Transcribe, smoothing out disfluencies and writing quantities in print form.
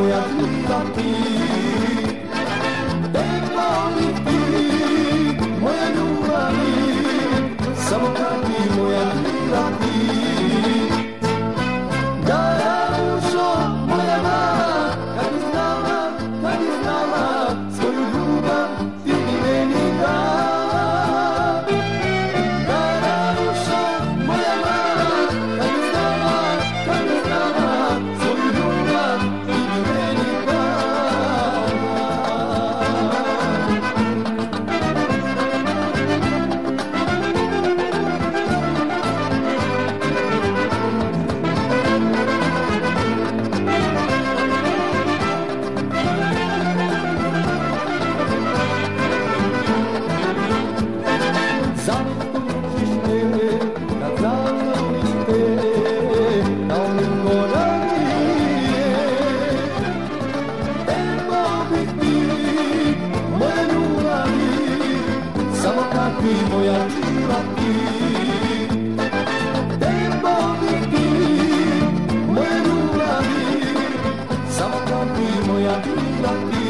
moja mila ti. Tekla mi ti, moja ljubavi, samo kad ti moja mila ti. Gara dušo moja mala, kad bi znala, svoju ljubav ti bi meni dala. Gara dušo moja mala, kad bi znala, svoju ljubav ti bi meni dala. Moja mila ti, tempo bi ti, moja ljubavi, samo kad ti moja mila ti.